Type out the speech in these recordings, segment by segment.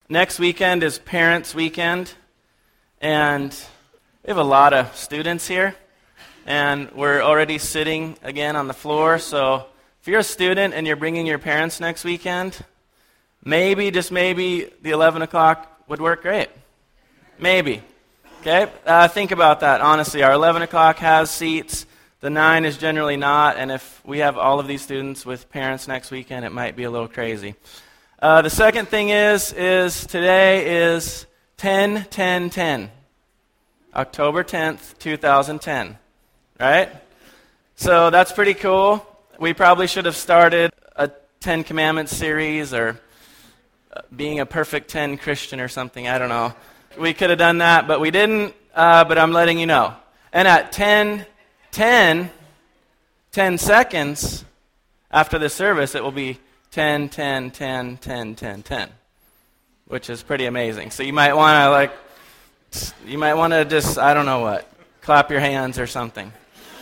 Next weekend is Parents' Weekend, and we have a lot of students here, and we're already sitting again on the floor, so if you're a student and you're bringing your parents next weekend, maybe, just maybe, the 11 o'clock would work great. Maybe. Okay? Think about that, honestly. Our 11 o'clock has seats. The 9 is generally not, and if we have all of these students with parents next weekend, it might be a little crazy. The second thing is today is 10-10-10. October 10th, 2010. Right? So that's pretty cool. We probably should have started a 10 Commandments series or being a perfect 10 Christian or something. I don't know. We could have done that, but we didn't, but I'm letting you know. And at 10 seconds after the service, it will be 10, 10, 10, 10, 10, 10, which is pretty amazing. So you might want to just, I don't know what, clap your hands or something.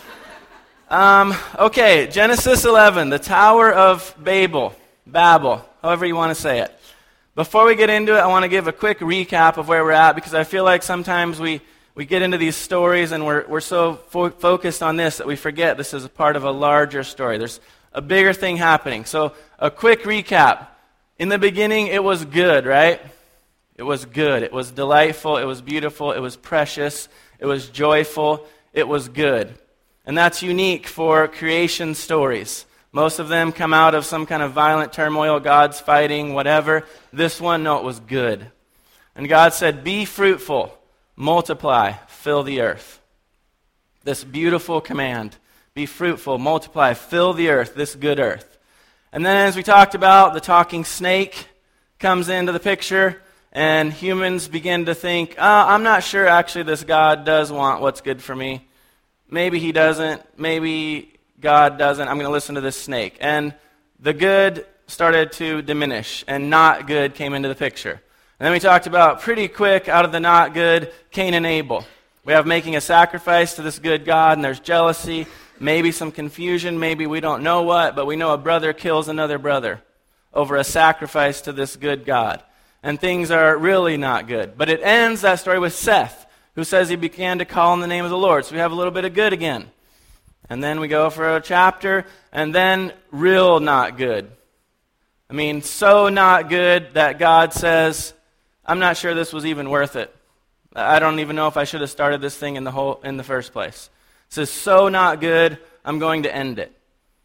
Okay, Genesis 11, the Tower of Babel, however you want to say it. Before we get into it, I want to give a quick recap of where we're at, because I feel like sometimes we get into these stories and we're so focused on this that we forget this is a part of a larger story. There's a bigger thing happening. So a quick recap. In the beginning, it was good, right? It was good. It was delightful. It was beautiful. It was precious. It was joyful. It was good. And that's unique for creation stories. Most of them come out of some kind of violent turmoil, God's fighting, whatever. This one, no, it was good. And God said, be fruitful, multiply, fill the earth. This beautiful command, be fruitful, multiply, fill the earth, this good earth. And then as we talked about, the talking snake comes into the picture, and humans begin to think, I'm not sure actually this God does want what's good for me. Maybe he doesn't. Maybe God doesn't. I'm going to listen to this snake. And the good started to diminish, and not good came into the picture. And then we talked about pretty quick, out of the not good, Cain and Abel. We have making a sacrifice to this good God, and there's jealousy, maybe some confusion, maybe we don't know what, but we know a brother kills another brother over a sacrifice to this good God. And things are really not good. But it ends that story with Seth, who says he began to call on the name of the Lord. So we have a little bit of good again. And then we go for a chapter, and then real not good. I mean, so not good that God says, I'm not sure this was even worth it. I don't even know if I should have started this thing in the first place. It says, so not good, I'm going to end it.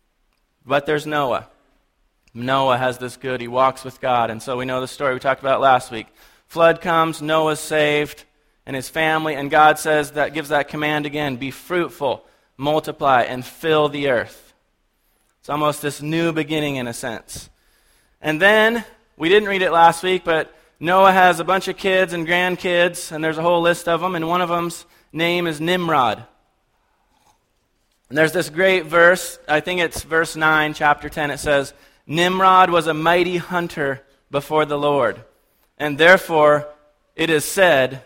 But there's Noah. Noah has this good. He walks with God. And so we know the story we talked about last week. Flood comes, Noah's saved, and his family, and God says that, gives that command again, be fruitful, multiply, and fill the earth. It's almost this new beginning in a sense. And then, we didn't read it last week, but Noah has a bunch of kids and grandkids, and there's a whole list of them, and one of them's name is Nimrod. And there's this great verse, I think it's verse 9, chapter 10, it says, Nimrod was a mighty hunter before the Lord, and therefore it is said,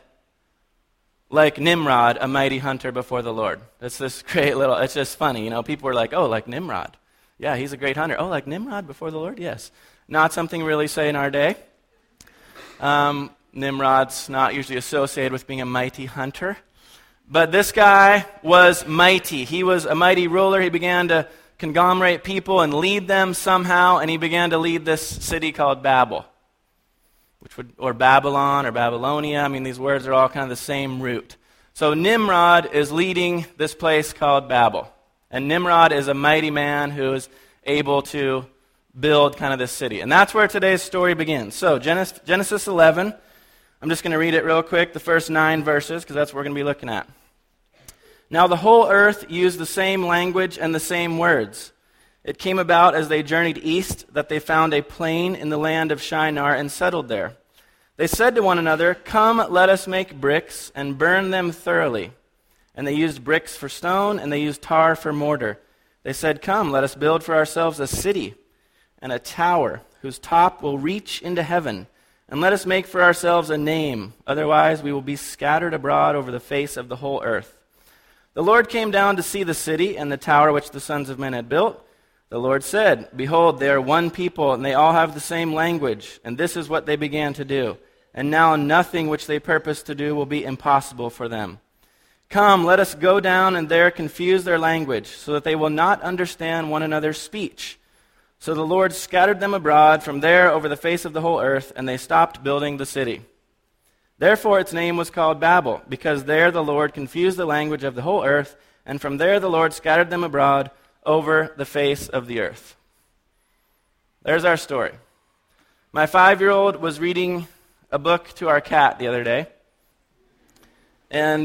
like Nimrod, a mighty hunter before the Lord. It's this great little, it's just funny, people are like, oh, like Nimrod. Yeah, he's a great hunter. Oh, like Nimrod before the Lord? Yes. Not something we really say in our day. Nimrod's not usually associated with being a mighty hunter. But this guy was mighty. He was a mighty ruler. He began to conglomerate people and lead them somehow, and he began to lead this city called Babel, or Babylon or Babylonia. I mean, these words are all kind of the same root. So Nimrod is leading this place called Babel. And Nimrod is a mighty man who is able to build kind of this city. And that's where today's story begins. So Genesis 11, I'm just going to read it real quick, the first 9 verses, because that's what we're going to be looking at. Now the whole earth used the same language and the same words. It came about as they journeyed east that they found a plain in the land of Shinar and settled there. They said to one another, come, let us make bricks and burn them thoroughly. And they used bricks for stone, and they used tar for mortar. They said, come, let us build for ourselves a city and a tower whose top will reach into heaven. And let us make for ourselves a name, otherwise we will be scattered abroad over the face of the whole earth. The Lord came down to see the city and the tower which the sons of men had built. The Lord said, behold, they are one people, and they all have the same language. And this is what they began to do. and now nothing which they purpose to do will be impossible for them. Come, let us go down and there confuse their language, so that they will not understand one another's speech. So the Lord scattered them abroad from there over the face of the whole earth, and they stopped building the city. Therefore its name was called Babel, because there the Lord confused the language of the whole earth, and from there the Lord scattered them abroad over the face of the earth. There's our story. My 5-year-old was reading a book to our cat the other day, and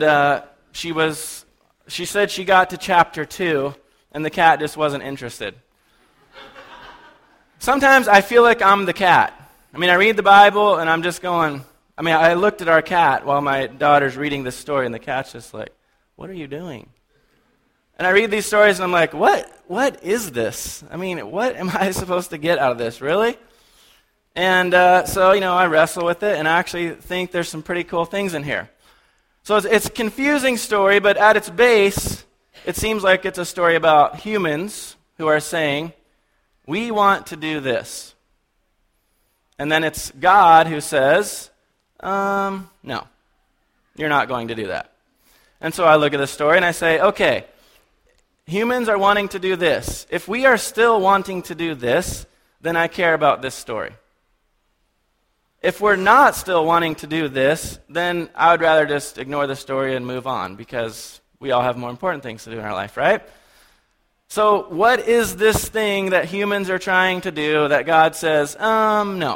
she said she got to chapter 2, and the cat just wasn't interested. Sometimes I feel like I'm the cat. I read the Bible, and I'm just going... I looked at our cat while my daughter's reading this story, and the cat's just like, what are you doing? And I read these stories, and I'm like, what is this? What am I supposed to get out of this, really? And so I wrestle with it, and I actually think there's some pretty cool things in here. So it's a confusing story, but at its base, it seems like it's a story about humans who are saying, we want to do this. And then it's God who says, no, you're not going to do that. And so I look at the story and I say, okay, humans are wanting to do this. If we are still wanting to do this, then I care about this story. If we're not still wanting to do this, then I would rather just ignore the story and move on, because we all have more important things to do in our life, right? So what is this thing that humans are trying to do that God says, no?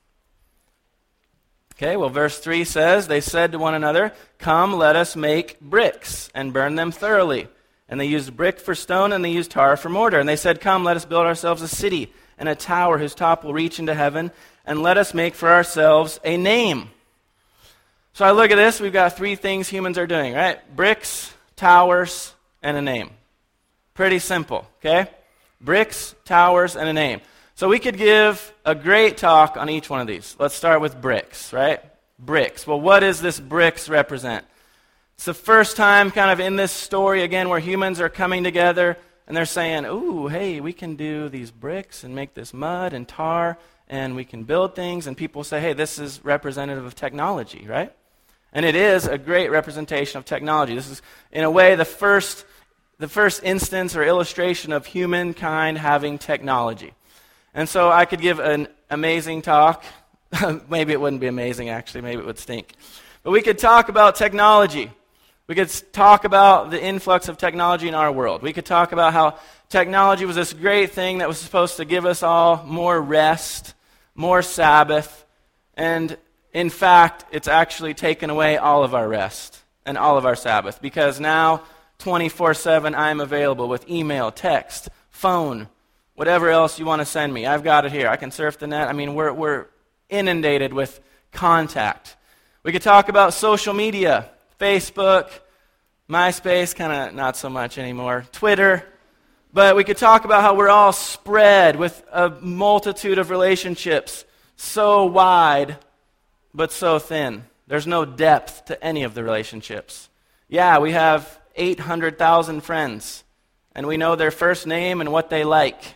Okay, well, verse 3 says, they said to one another, come, let us make bricks and burn them thoroughly. And they used brick for stone, and they used tar for mortar. And they said, come, let us build ourselves a city and a tower whose top will reach into heaven, and let us make for ourselves a name. So I look at this, we've got 3 things humans are doing, right? Bricks, towers, and a name. Pretty simple, okay? Bricks, towers, and a name. So we could give a great talk on each one of these. Let's start with bricks, right? Bricks. Well, what does this bricks represent? It's the first time kind of in this story, again, where humans are coming together and they're saying, ooh, hey, we can do these bricks and make this mud and tar, and we can build things. And people say, hey, this is representative of technology, right? And it is a great representation of technology. This is, in a way, the first instance or illustration of humankind having technology. And so I could give an amazing talk. Maybe it wouldn't be amazing, actually. Maybe it would stink. But we could talk about technology. We could talk about the influx of technology in our world. We could talk about how technology was this great thing that was supposed to give us all more rest, more Sabbath. And in fact, it's actually taken away all of our rest and all of our Sabbath. Because now, 24/7, I'm available with email, text, phone, whatever else you want to send me. I've got it here. I can surf the net. We're inundated with contact. We could talk about social media, Facebook, MySpace, kind of not so much anymore, Twitter. But we could talk about how we're all spread with a multitude of relationships, so wide, but so thin. There's no depth to any of the relationships. Yeah, we have 800,000 friends, and we know their first name and what they like.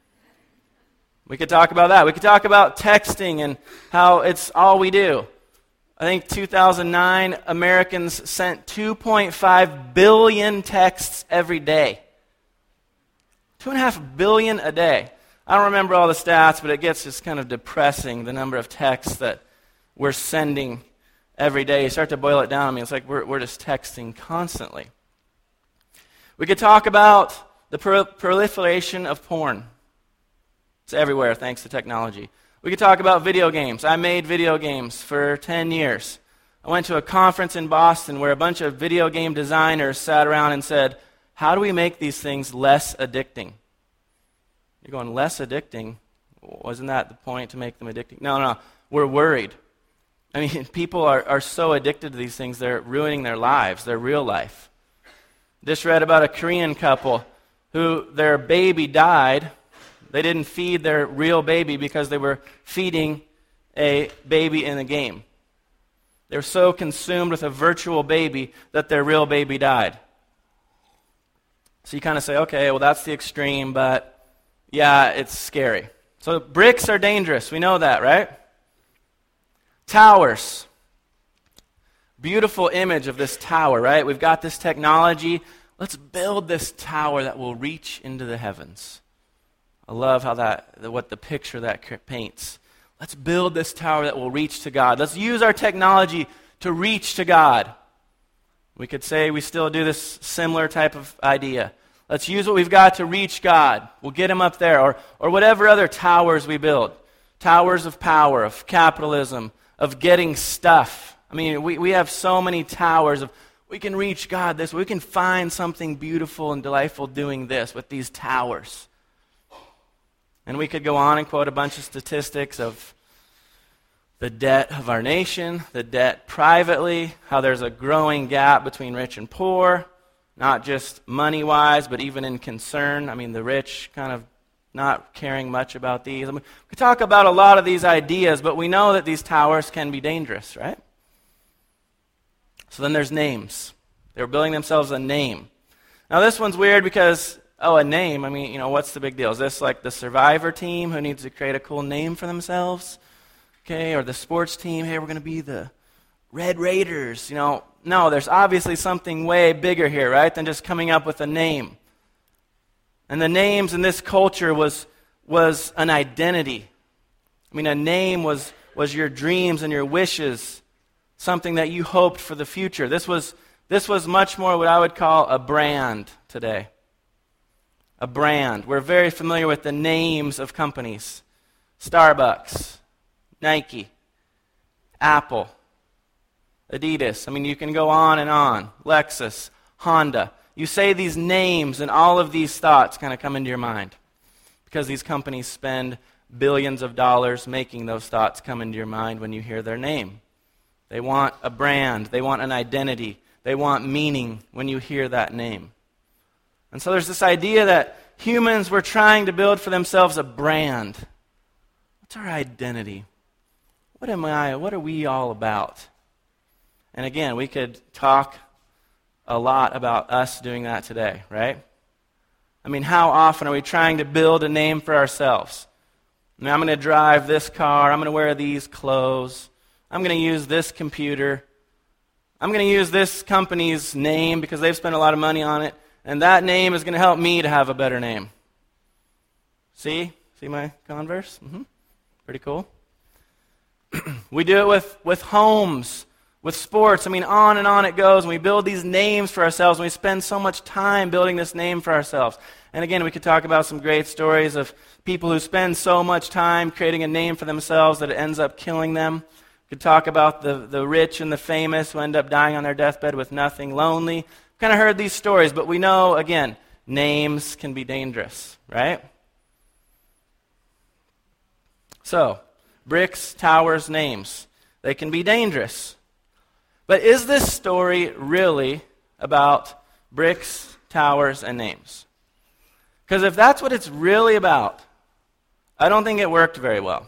We could talk about that. We could talk about texting and how it's all we do. I think 2009, Americans sent 2.5 billion texts every day. 2.5 billion a day. I don't remember all the stats, but it gets just kind of depressing, the number of texts that we're sending every day. You start to boil it down. It's like we're just texting constantly. We could talk about the proliferation of porn. It's everywhere thanks to technology. We could talk about video games. I made video games for 10 years. I went to a conference in Boston where a bunch of video game designers sat around and said, how do we make these things less addicting? You're going, less addicting? Wasn't that the point, to make them addicting? No. We're worried. People are so addicted to these things, they're ruining their lives, their real life. Just read about a Korean couple who their baby died. They didn't feed their real baby because they were feeding a baby in a game. They were so consumed with a virtual baby that their real baby died. So you kind of say, okay, well, that's the extreme, but yeah, it's scary. So bricks are dangerous. We know that, right? Towers. Beautiful image of this tower, right? We've got this technology. Let's build this tower that will reach into the heavens. I love how what the picture that paints. Let's build this tower that will reach to God. Let's use our technology to reach to God. We could say we still do this similar type of idea. Let's use what we've got to reach God. We'll get him up there. Or whatever other towers we build. Towers of power, of capitalism, of getting stuff. I mean, we have so many towers of, we can reach God this way. We can find something beautiful and delightful doing this with these towers. And we could go on and quote a bunch of statistics of the debt of our nation, the debt privately, how there's a growing gap between rich and poor, not just money-wise, but even in concern. I mean, the rich kind of not caring much about these. I mean, we could talk about a lot of these ideas, but we know that these towers can be dangerous, right? So then there's names. They were building themselves a name. Now this one's weird because, a name, I mean, what's the big deal? Is this like the Survivor team who needs to create a cool name for themselves? Okay, or the sports team, hey, we're going to be the Red Raiders. No, there's obviously something way bigger here, right, than just coming up with a name. And the names in this culture was an identity. I mean, a name was your dreams and your wishes, something that you hoped for the future. This was much more what I would call a brand today. A brand. We're very familiar with the names of companies. Starbucks, Nike, Apple, Adidas. I mean, you can go on and on. Lexus, Honda. You say these names and all of these thoughts kind of come into your mind because these companies spend billions of dollars making those thoughts come into your mind when you hear their name. They want a brand. They want an identity. They want meaning when you hear that name. And so there's this idea that humans were trying to build for themselves a brand. What's our identity? What am I? What are we all about? And again, we could talk a lot about us doing that today, right? I mean, how often are we trying to build a name for ourselves? I mean, I'm going to drive this car. I'm going to wear these clothes. I'm going to use this computer. I'm going to use this company's name because they've spent a lot of money on it. And that name is going to help me to have a better name. See? See my Converse? Pretty cool. We do it with homes, with sports. I mean, on and on it goes. And we build these names for ourselves. And we spend so much time building this name for ourselves. And again, we could talk about some great stories of people who spend so much time creating a name for themselves that it ends up killing them. We could talk about the rich and the famous who end up dying on their deathbed with nothing, lonely. Kind of heard these stories, but we know, again, names can be dangerous, right? So, bricks, towers, names. They can be dangerous. But is this story really about bricks, towers, and names? Because if that's what it's really about, I don't think it worked very well.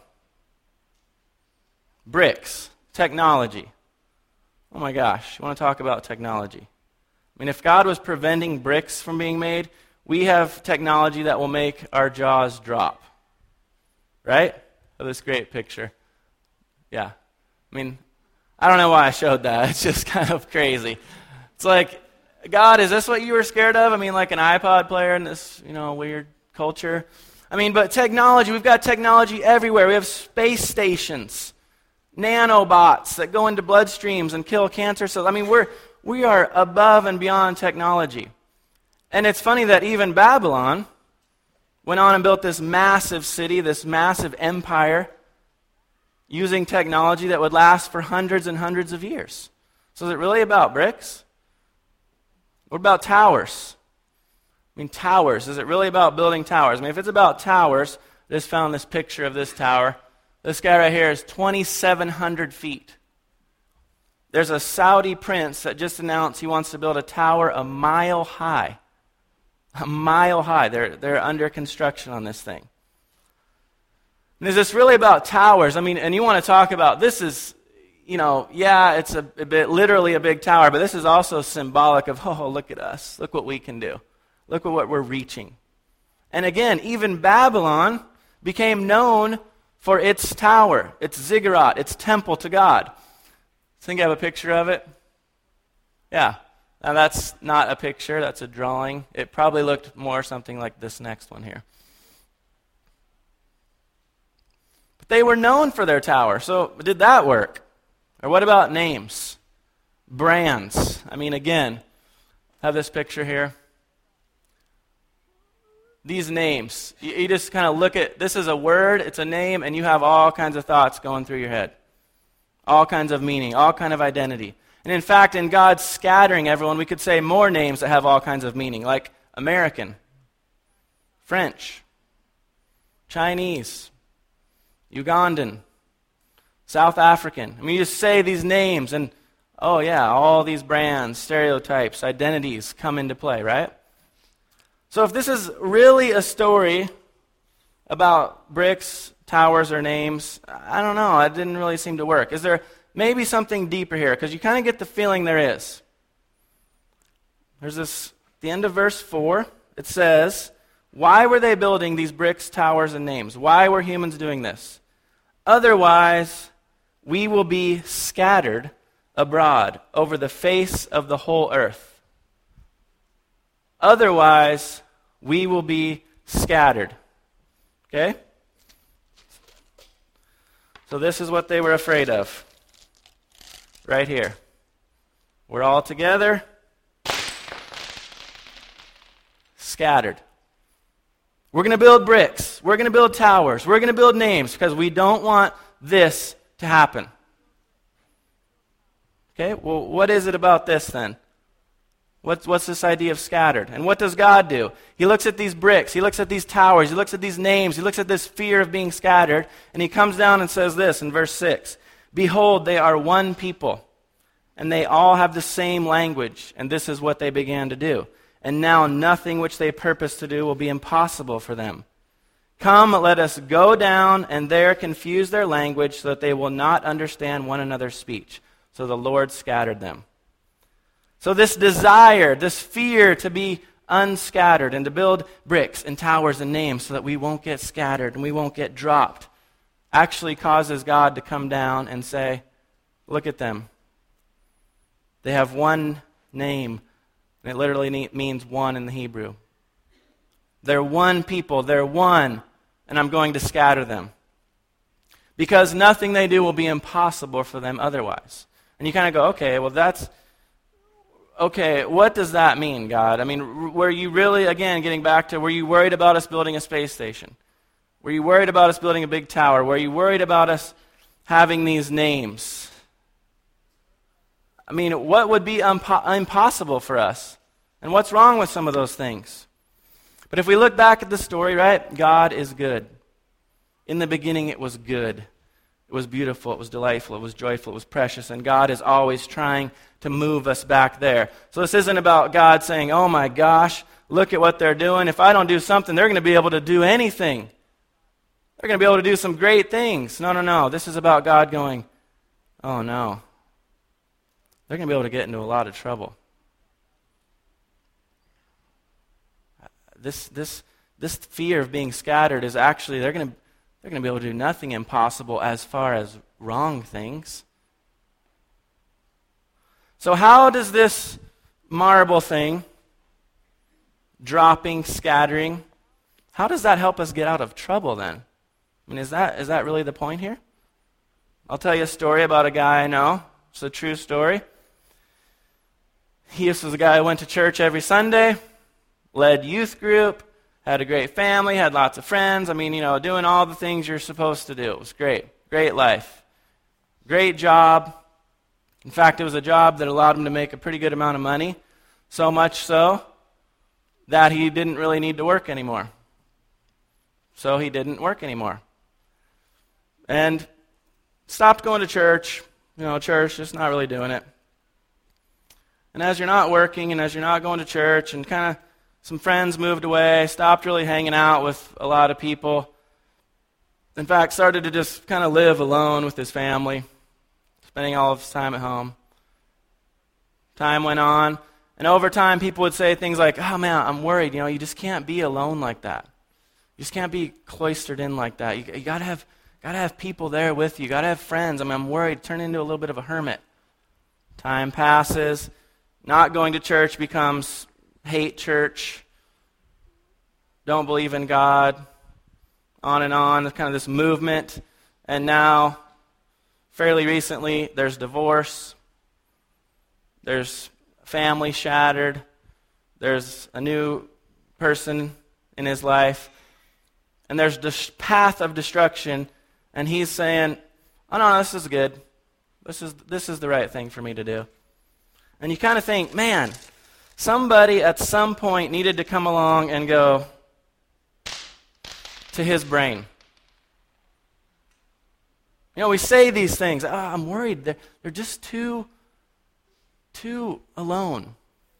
Bricks, technology. Oh my gosh, you want to talk about technology? I mean, if God was preventing bricks from being made, we have technology that will make our jaws drop. Right? Of this great picture. Yeah. I mean, I don't know why I showed that. It's just kind of crazy. It's like, God, is this what you were scared of? I mean, like an iPod player in this, weird culture. I mean, but technology, we've got technology everywhere. We have space stations, nanobots that go into bloodstreams and kill cancer cells. I mean, we are above and beyond technology. And it's funny that even Babylon went on and built this massive city, this massive empire, using technology that would last for hundreds and hundreds of years. So is it really about bricks? What about towers? I mean, towers. Is it really about building towers? I mean, if it's about towers, I just found this picture of this tower. This guy right here is 2,700 feet. There's a Saudi prince that just announced he wants to build a tower a mile high. A mile high. They're under construction on this thing. And is this really about towers? I mean, and you want to talk about, this is, it's a bit, literally a big tower, but this is also symbolic of, look at us. Look what we can do. Look at what we're reaching. And again, even Babylon became known for its tower, its ziggurat, its temple to God. I think I have a picture of it. Yeah. Now that's not a picture, that's a drawing. It probably looked more something like this next one here. But they were known for their tower, so did that work? Or what about names? Brands. I mean, again, I have this picture here. These names, you just kind of look at, this is a word, it's a name, and you have all kinds of thoughts going through your head. All kinds of meaning, all kind of identity. And in fact, in God's scattering everyone, we could say more names that have all kinds of meaning, like American, French, Chinese, Ugandan, South African. I mean, you just say these names and, oh yeah, all these brands, stereotypes, identities come into play, right? So if this is really a story about bricks, towers, or names, I don't know, it didn't really seem to work. Is there maybe something deeper here? Because you kind of get the feeling there is. There's this, at the end of verse 4, it says, why were they building these bricks, towers, and names? Why were humans doing this? Otherwise, we will be scattered abroad over the face of the whole earth. Otherwise, we will be scattered. Okay? So this is what they were afraid of. Right here. We're all together. Scattered. We're going to build bricks. We're going to build towers. We're going to build names because we don't want this to happen. Okay? Well, what is it about this then? What's this idea of scattered? And what does God do? He looks at these bricks, he looks at these towers, he looks at these names, he looks at this fear of being scattered, and he comes down and says this in verse 6, behold, they are one people, and they all have the same language, and this is what they began to do. And now nothing which they purpose to do will be impossible for them. Come, let us go down and there confuse their language so that they will not understand one another's speech. So the Lord scattered them. So this desire, this fear to be unscattered and to build bricks and towers and names so that we won't get scattered and we won't get dropped actually causes God to come down and say, look at them. They have one name, and it literally means one in the Hebrew. They're one people, they're one, and I'm going to scatter them. Because nothing they do will be impossible for them otherwise. And you kind of go, okay, well that's... Okay, what does that mean, God? I mean, were you really, again, getting back to, were you worried about us building a space station? Were you worried about us building a big tower? Were you worried about us having these names? I mean, what would be impossible for us? And what's wrong with some of those things? But if we look back at the story, right, God is good. In the beginning, it was good. It was beautiful, it was delightful, it was joyful, it was precious, and God is always trying to move us back there. So this isn't about God saying, oh my gosh, look at what they're doing. If I don't do something, they're going to be able to do anything. They're going to be able to do some great things. No. This is about God going, oh no. They're going to be able to get into a lot of trouble. This fear of being scattered is actually, they're going to be able to do nothing impossible as far as wrong things. So how does this marble thing, dropping, scattering, how does that help us get out of trouble then? I mean, is that really the point here? I'll tell you a story about a guy I know. It's a true story. He was a guy who went to church every Sunday, led youth group, had a great family, had lots of friends. I mean, doing all the things you're supposed to do. It was great. Great life. Great job. In fact, it was a job that allowed him to make a pretty good amount of money. So much so that he didn't really need to work anymore. So he didn't work anymore. And stopped going to church. Church, just not really doing it. And as you're not working and as you're not going to church and kind of some friends moved away, stopped really hanging out with a lot of people. In fact, started to just kind of live alone with his family, spending all of his time at home. Time went on, and over time people would say things like, oh man, I'm worried, you just can't be alone like that. You just can't be cloistered in like that. You got to have Got to have people there with you. Got to have friends. I mean, I'm worried, turn into a little bit of a hermit. Time passes. Not going to church becomes hate church. Don't believe in God. On and on. There's kind of this movement. And now, fairly recently, there's divorce. There's family shattered. There's a new person in his life. And there's this path of destruction. And he's saying, oh, no, this is good. This is the right thing for me to do. And you kind of think, man, somebody at some point needed to come along and go to his brain. You know, we say these things. Oh, I'm worried. They're just too alone.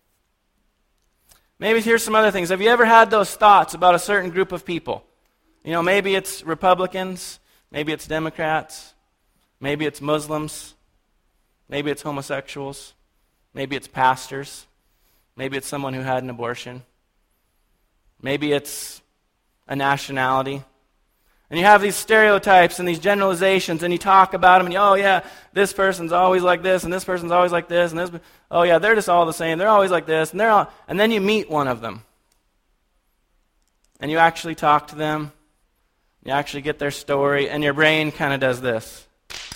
Maybe here's some other things. Have you ever had those thoughts about a certain group of people? You know, maybe it's Republicans. Maybe it's Democrats. Maybe it's Muslims. Maybe it's homosexuals. Maybe it's pastors. Maybe it's someone who had an abortion. Maybe it's a nationality. And you have these stereotypes and these generalizations, and you talk about them, and oh yeah, this person's always like this, and this person's always like this, and this, oh yeah, they're just all the same, they're always like this, and then you meet one of them. And you actually talk to them, you actually get their story, and your brain kind of does this.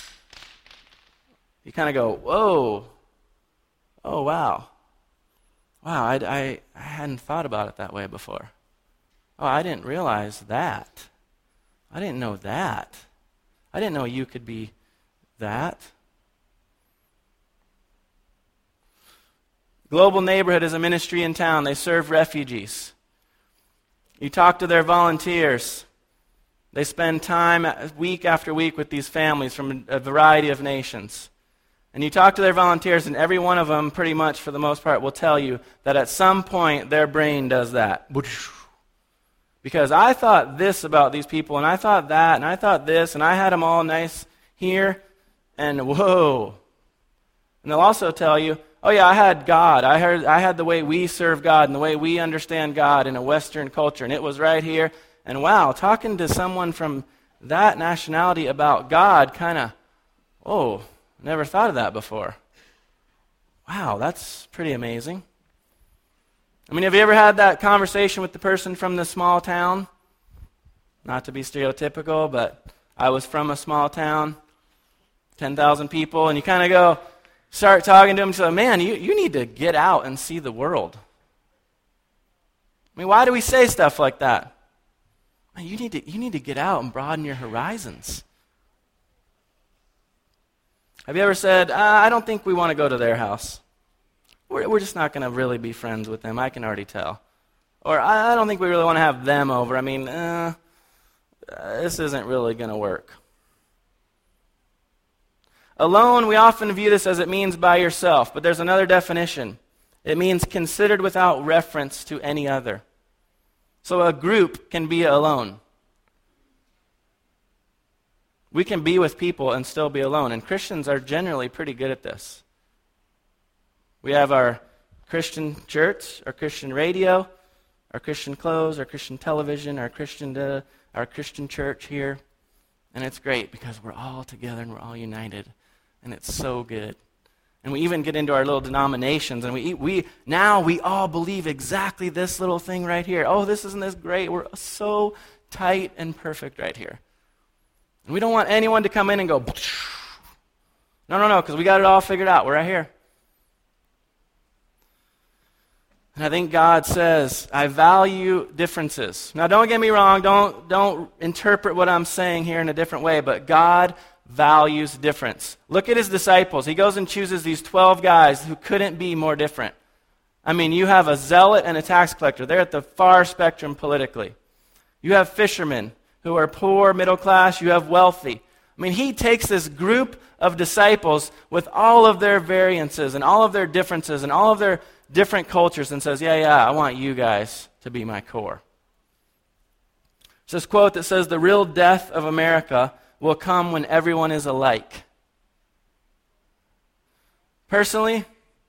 You kind of go, whoa, oh wow, I hadn't thought about it that way before. Oh, I didn't realize that. I didn't know that. I didn't know you could be that. Global Neighborhood is a ministry in town. They serve refugees. You talk to their volunteers. They spend time week after week with these families from a variety of nations. And you talk to their volunteers, and every one of them, pretty much for the most part, will tell you that at some point their brain does that. Because I thought this about these people, and I thought that, and I thought this, and I had them all nice here, and whoa. And they'll also tell you, oh yeah, I had God. I had the way we serve God and the way we understand God in a Western culture, and it was right here. And wow, talking to someone from that nationality about God kind of, oh, never thought of that before. Wow, that's pretty amazing. I mean, have you ever had that conversation with the person from the small town? Not to be stereotypical, but I was from a small town, 10,000 people, and you kind of start talking to them and say, man, you need to get out and see the world. I mean, why do we say stuff like that? Man, you need to get out and broaden your horizons. Have you ever said, I don't think we want to go to their house. We're just not going to really be friends with them, I can already tell. Or I don't think we really want to have them over. I mean, this isn't really going to work. Alone, we often view this as it means by yourself, but there's another definition. It means considered without reference to any other. So a group can be alone. We can be with people and still be alone, and Christians are generally pretty good at this. We have our Christian church, our Christian radio, our Christian clothes, our Christian television, our Christian church here. And it's great because we're all together and we're all united. And it's so good. And we even get into our little denominations, and we all believe exactly this little thing right here. Oh, isn't this great? We're so tight and perfect right here. And we don't want anyone to come in and go, no, because we got it all figured out. We're right here. And I think God says, I value differences. Now, don't get me wrong. Don't interpret what I'm saying here in a different way, but God values difference. Look at his disciples. He goes and chooses these 12 guys who couldn't be more different. I mean, you have a zealot and a tax collector. They're at the far spectrum politically. You have fishermen who are poor, middle class. You have wealthy. I mean, he takes this group of disciples with all of their variances and all of their differences and all of their different cultures and says, yeah, I want you guys to be my core. It's this quote that says, the real death of America will come when everyone is alike. Personally,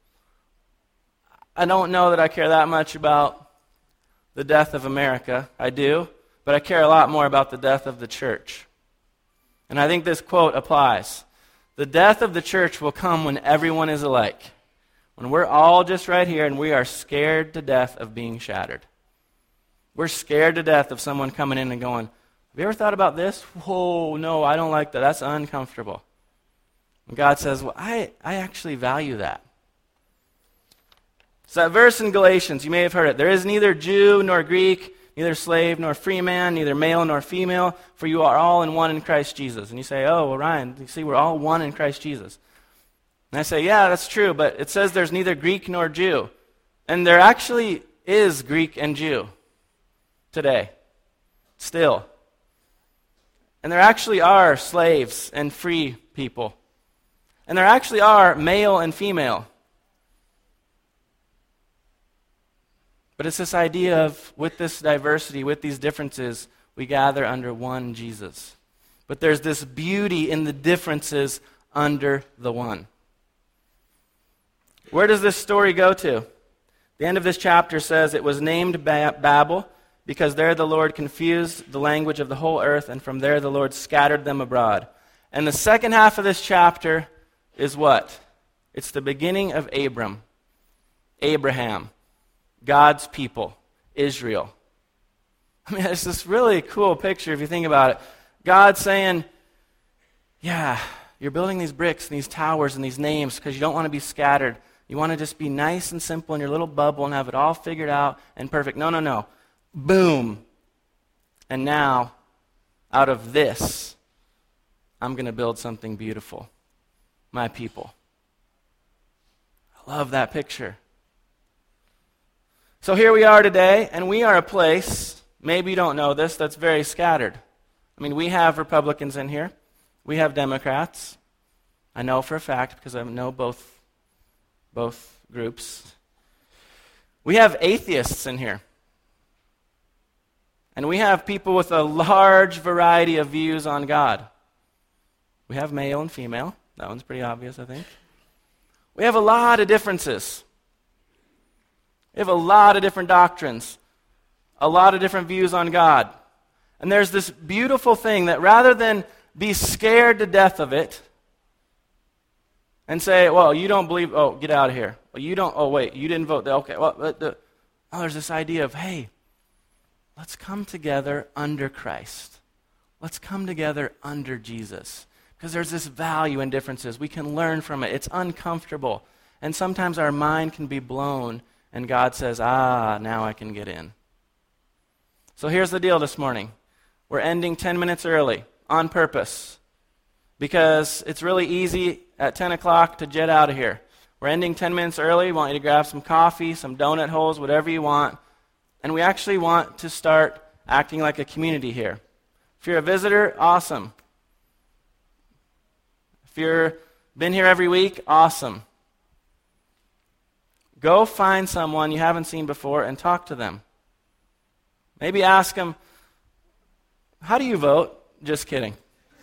I don't know that I care that much about the death of America. I do, but I care a lot more about the death of the church. And I think this quote applies. The death of the church will come when everyone is alike. When we're all just right here and we are scared to death of being shattered. We're scared to death of someone coming in and going, have you ever thought about this? Whoa, no, I don't like that. That's uncomfortable. And God says, well, I actually value that. So that verse in Galatians, you may have heard it. There is neither Jew nor Greek, neither slave nor free man, neither male nor female, for you are all in one in Christ Jesus. And you say, oh, well, Ryan, you see, we're all one in Christ Jesus. And I say, yeah, that's true, but it says there's neither Greek nor Jew. And there actually is Greek and Jew today, still. And there actually are slaves and free people. And there actually are male and female. But it's this idea of, with this diversity, with these differences, we gather under one Jesus. But there's this beauty in the differences under the one. Where does this story go to? The end of this chapter says, it was named Babel, because there the Lord confused the language of the whole earth, and from there the Lord scattered them abroad. And the second half of this chapter is what? It's the beginning of Abraham, God's people, Israel. I mean, it's this really cool picture if you think about it. God saying, yeah, you're building these bricks and these towers and these names because you don't want to be scattered. You want to just be nice and simple in your little bubble and have it all figured out and perfect. No. Boom. And now, out of this, I'm going to build something beautiful. My people. I love that picture. So here we are today, and we are a place, maybe you don't know this, that's very scattered. I mean, we have Republicans in here. We have Democrats. I know for a fact because I know both groups. We have atheists in here. And we have people with a large variety of views on God. We have male and female. That one's pretty obvious, I think. We have a lot of differences. We have a lot of different doctrines. A lot of different views on God. And there's this beautiful thing that rather than be scared to death of it and say, well, you don't believe, oh, get out of here. Well, you don't, oh, wait, you didn't vote. Okay, well, there's this idea of, hey, let's come together under Christ. Let's come together under Jesus. Because there's this value in differences. We can learn from it. It's uncomfortable. And sometimes our mind can be blown, and God says, now I can get in. So here's the deal this morning. We're ending 10 minutes early on purpose. Because it's really easy at 10 o'clock to jet out of here. We're ending 10 minutes early. We want you to grab some coffee, some donut holes, whatever you want. And we actually want to start acting like a community here. If you're a visitor, awesome. If you've been here every week, awesome. Go find someone you haven't seen before and talk to them. Maybe ask them, how do you vote? Just kidding.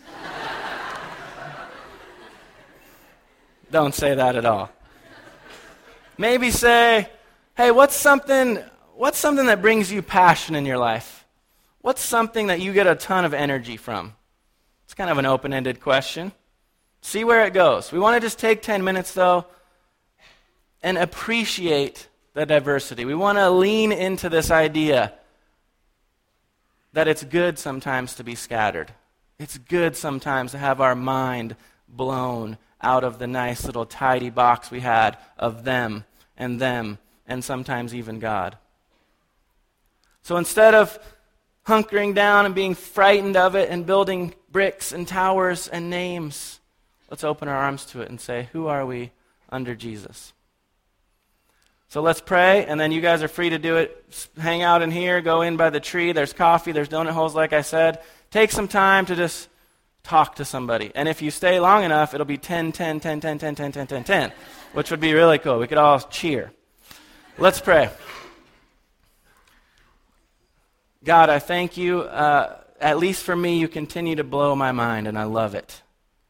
Don't say that at all. Maybe say, hey, what's something that brings you passion in your life? What's something that you get a ton of energy from? It's kind of an open-ended question. See where it goes. We want to just take 10 minutes, though, and appreciate the diversity. We want to lean into this idea that it's good sometimes to be scattered. It's good sometimes to have our mind blown out of the nice little tidy box we had of them, and sometimes even God. So instead of hunkering down and being frightened of it and building bricks and towers and names, let's open our arms to it and say, who are we under Jesus? So let's pray, and then you guys are free to do it. Hang out in here, go in by the tree. There's coffee, there's donut holes, like I said. Take some time to just talk to somebody. And if you stay long enough, it'll be 10, 10, 10, 10, 10, 10, 10, 10, 10, which would be really cool. We could all cheer. Let's pray. God, I thank you. At least for me, you continue to blow my mind, and I love it.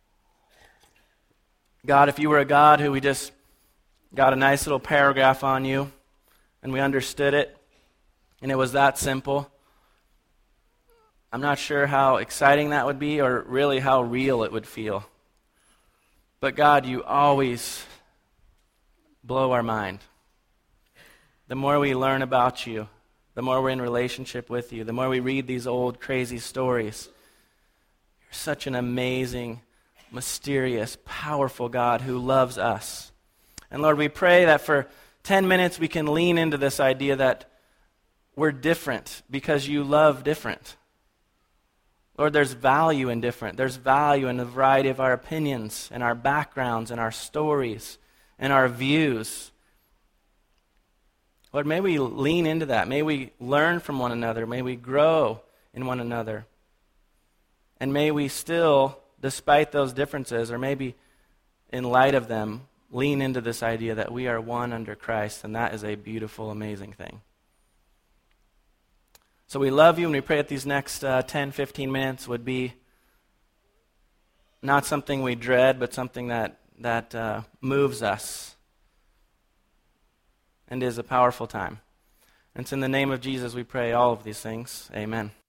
God, if you were a God who we just got a nice little paragraph on you, and we understood it, and it was that simple, I'm not sure how exciting that would be or really how real it would feel. But God, you always blow our mind. The more we learn about you, the more we're in relationship with you, the more we read these old crazy stories. You're such an amazing, mysterious, powerful God who loves us. And Lord, we pray that for 10 minutes we can lean into this idea that we're different because you love different. Lord, there's value in different. There's value in the variety of our opinions and our backgrounds and our stories and our views. Lord, may we lean into that. May we learn from one another. May we grow in one another. And may we still, despite those differences, or maybe in light of them, lean into this idea that we are one under Christ, and that is a beautiful, amazing thing. So we love you, and we pray that these next 10, 15 minutes would be not something we dread, but something that moves us and is a powerful time. And it's in the name of Jesus we pray all of these things. Amen.